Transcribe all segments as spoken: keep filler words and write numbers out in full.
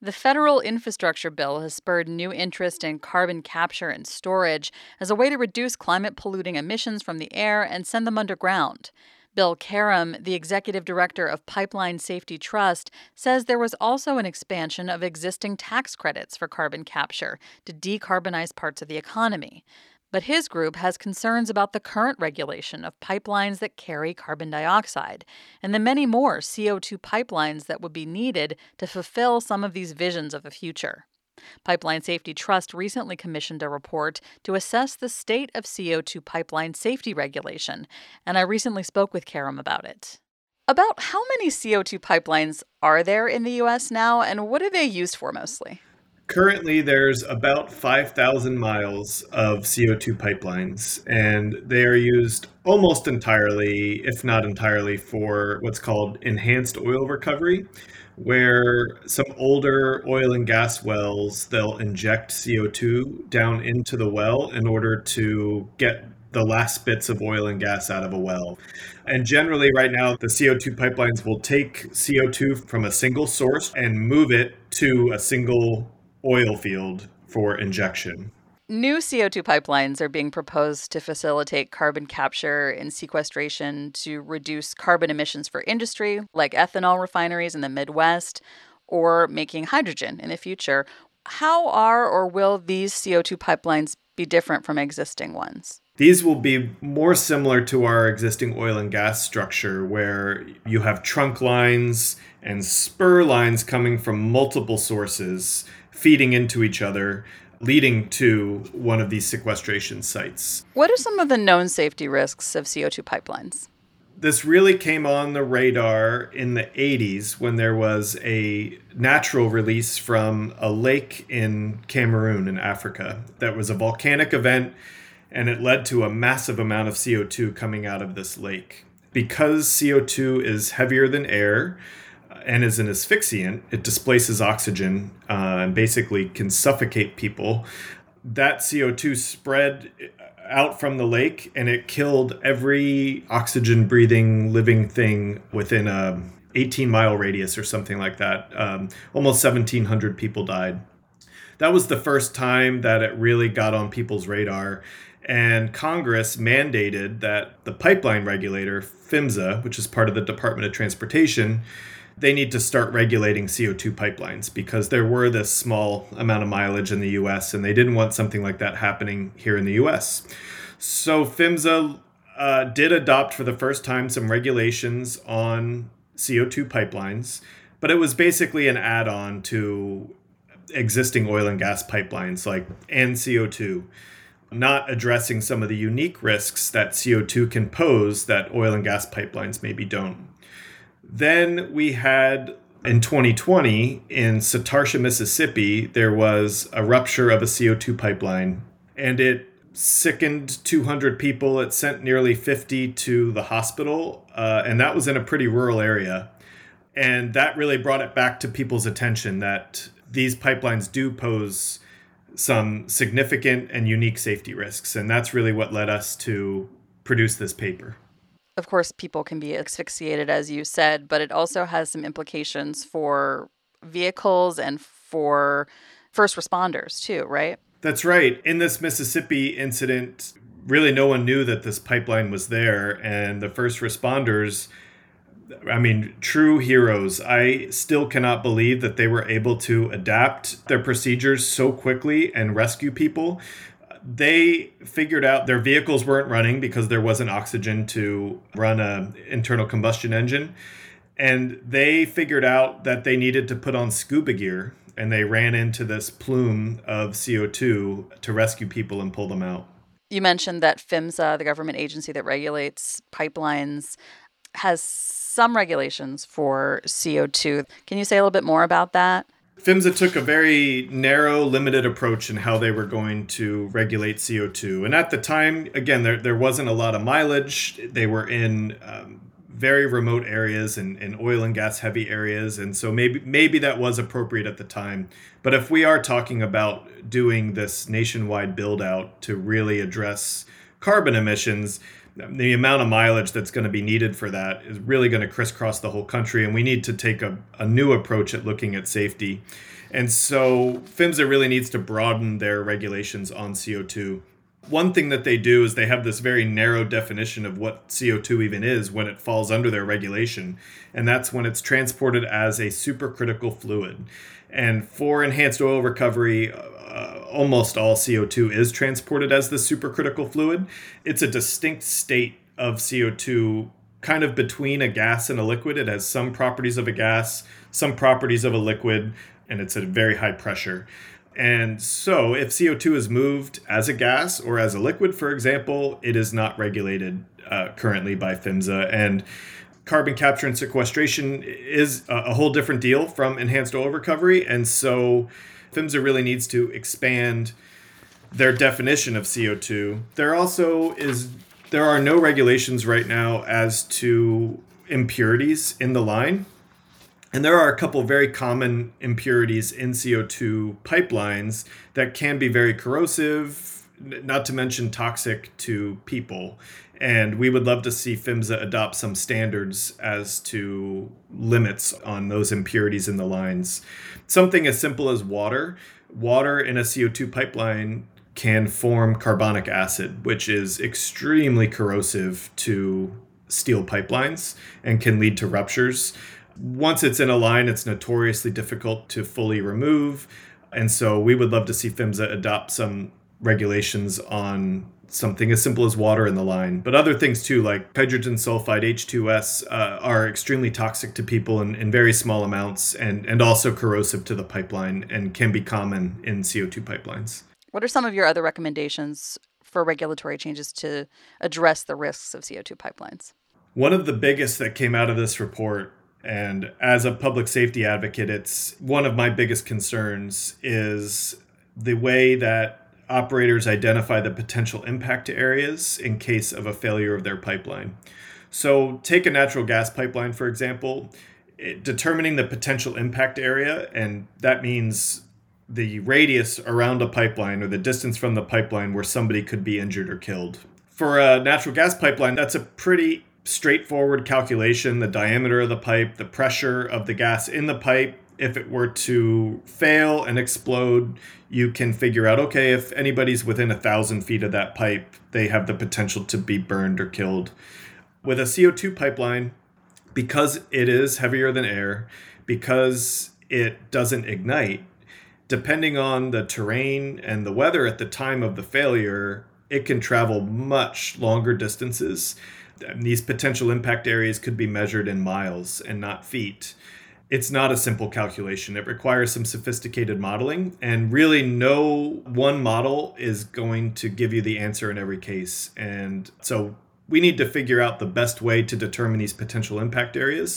The federal infrastructure bill has spurred new interest in carbon capture and storage as a way to reduce climate polluting emissions from the air and send them underground. Bill Karam, the executive director of Pipeline Safety Trust, says there was also an expansion of existing tax credits for carbon capture to decarbonize parts of the economy. But his group has concerns about the current regulation of pipelines that carry carbon dioxide and the many more C O two pipelines that would be needed to fulfill some of these visions of the future. Pipeline Safety Trust recently commissioned a report to assess the state of C O two pipeline safety regulation, and I recently spoke with Karam about it. About how many C O two pipelines are there in the U S now, and what are they used for mostly? Currently, there's about five thousand miles of C O two pipelines, and they are used almost entirely, if not entirely, for what's called enhanced oil recovery, where some older oil and gas wells, they'll inject C O two down into the well in order to get the last bits of oil and gas out of a well. And generally right now, the C O two pipelines will take C O two from a single source and move it to a single oil field for injection. New C O two pipelines are being proposed to facilitate carbon capture and sequestration to reduce carbon emissions for industry, like ethanol refineries in the Midwest, or making hydrogen in the future. How are or will these C O two pipelines be different from existing ones? These will be more similar to our existing oil and gas structure, where you have trunk lines and spur lines coming from multiple sources feeding into each other, leading to one of these sequestration sites. What are some of the known safety risks of C O two pipelines? This really came on the radar in the eighties when there was a natural release from a lake in Cameroon in Africa. That was a volcanic event, and it led to a massive amount of C O two coming out of this lake. Because C O two is heavier than air and is an asphyxiant, it displaces oxygen uh, and basically can suffocate people. That C O two spread out from the lake, and it killed every oxygen-breathing living thing within a eighteen-mile radius or something like that. Um, almost seventeen hundred people died. That was the first time that it really got on people's radar. And Congress mandated that the pipeline regulator, PHMSA, which is part of the Department of Transportation, they need to start regulating C O two pipelines because there were this small amount of mileage in the U S and they didn't want something like that happening here in the U S. So PHMSA uh, did adopt for the first time some regulations on C O two pipelines, but it was basically an add-on to existing oil and gas pipelines like and C O two, not addressing some of the unique risks that C O two can pose that oil and gas pipelines maybe don't. Then we had, in twenty twenty, in Satarsha, Mississippi, there was a rupture of a C O two pipeline, and it sickened two hundred people. It sent nearly fifty to the hospital, uh, and that was in a pretty rural area. And that really brought it back to people's attention that these pipelines do pose some significant and unique safety risks, and that's really what led us to produce this paper. Of course, people can be asphyxiated, as you said, but it also has some implications for vehicles and for first responders too, right? That's right. In this Mississippi incident, really no one knew that this pipeline was there, and the first responders, I mean, true heroes. I still cannot believe that they were able to adapt their procedures so quickly and rescue people. They figured out their vehicles weren't running because there wasn't oxygen to run an internal combustion engine. And they figured out that they needed to put on scuba gear, and they ran into this plume of C O two to rescue people and pull them out. You mentioned that PHMSA, the government agency that regulates pipelines, has some regulations for C O two. Can you say a little bit more about that? PHMSA took a very narrow, limited approach in how they were going to regulate C O two. And at the time, again, there, there wasn't a lot of mileage. They were in um, very remote areas and, and oil and gas heavy areas. And so maybe maybe that was appropriate at the time. But if we are talking about doing this nationwide build out to really address carbon emissions, the amount of mileage that's going to be needed for that is really going to crisscross the whole country. And we need to take a, a new approach at looking at safety. And so PHMSA really needs to broaden their regulations on C O two. One thing that they do is they have this very narrow definition of what C O two even is when it falls under their regulation. And that's when it's transported as a supercritical fluid. And for enhanced oil recovery, uh, almost all C O two is transported as the supercritical fluid. It's a distinct state of C O two, kind of between a gas and a liquid. It has some properties of a gas, some properties of a liquid, and it's at a very high pressure. And so if C O two is moved as a gas or as a liquid, for example, it is not regulated uh, currently by PHMSA. And carbon capture and sequestration is a, a whole different deal from enhanced oil recovery. And so PHMSA really needs to expand their definition of C O two. There also is, there are no regulations right now as to impurities in the line. And there are a couple of very common impurities in C O two pipelines that can be very corrosive, not to mention toxic to people. And we would love to see PHMSA adopt some standards as to limits on those impurities in the lines. Something as simple as water. Water in a C O two pipeline can form carbonic acid, which is extremely corrosive to steel pipelines and can lead to ruptures. Once it's in a line, it's notoriously difficult to fully remove. And so we would love to see PHMSA adopt some regulations on something as simple as water in the line. But other things too, like hydrogen sulfide, H two S, uh, are extremely toxic to people in, in very small amounts and, and also corrosive to the pipeline and can be common in C O two pipelines. What are some of your other recommendations for regulatory changes to address the risks of C O two pipelines? One of the biggest that came out of this report, and as a public safety advocate, it's one of my biggest concerns, is the way that operators identify the potential impact areas in case of a failure of their pipeline. So take a natural gas pipeline, for example, it, determining the potential impact area, and that means the radius around a pipeline or the distance from the pipeline where somebody could be injured or killed. For a natural gas pipeline, that's a pretty straightforward calculation: the diameter of the pipe, the pressure of the gas in the pipe. If it were to fail and explode, you can figure out, okay, if anybody's within a thousand feet of that pipe, they have the potential to be burned or killed. With a C O two pipeline, because it is heavier than air, because it doesn't ignite, depending on the terrain and the weather at the time of the failure, it can travel much longer distances. These potential impact areas could be measured in miles and not feet. It's not a simple calculation. It requires some sophisticated modeling, and really no one model is going to give you the answer in every case. And so we need to figure out the best way to determine these potential impact areas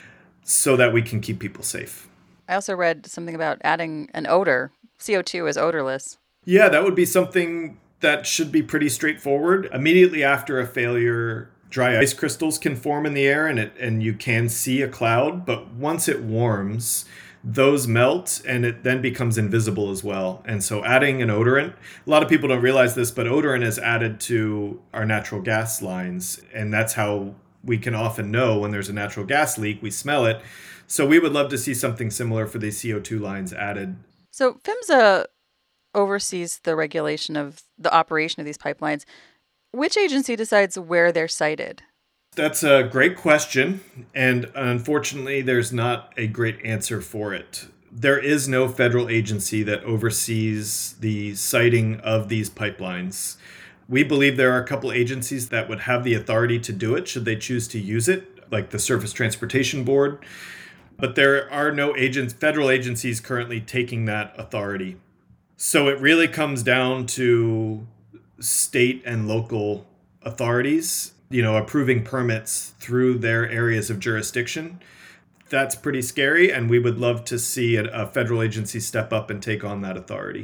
so that we can keep people safe. I also read something about adding an odor. C O two is odorless. Yeah, that would be something that should be pretty straightforward. Immediately after a failure, dry ice crystals can form in the air and it and you can see a cloud, but once it warms, those melt and it then becomes invisible as well. And so adding an odorant, a lot of people don't realize this, but odorant is added to our natural gas lines, and that's how we can often know when there's a natural gas leak. We smell it. So we would love to see something similar for these C O two lines added. So PHMSA oversees the regulation of the operation of these pipelines. Which agency decides where they're sited? That's a great question, and unfortunately, there's not a great answer for it. There is no federal agency that oversees the siting of these pipelines. We believe there are a couple agencies that would have the authority to do it should they choose to use it, like the Surface Transportation Board, but there are no agents, federal agencies currently taking that authority. So it really comes down to state and local authorities, you know, approving permits through their areas of jurisdiction. That's pretty scary, and we would love to see a, a federal agency step up and take on that authority.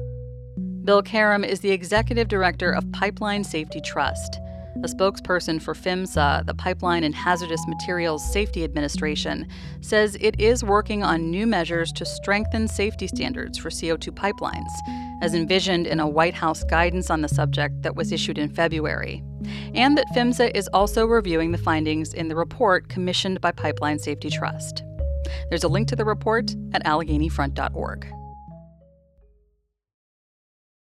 Bill Karam is the executive director of Pipeline Safety Trust, a spokesperson for PHMSA, the Pipeline and Hazardous Materials Safety Administration, says it is working on new measures to strengthen safety standards for C O two pipelines, as envisioned in a White House guidance on the subject that was issued in February, and that PHMSA is also reviewing the findings in the report commissioned by Pipeline Safety Trust. There's a link to the report at AlleghenyFront dot org.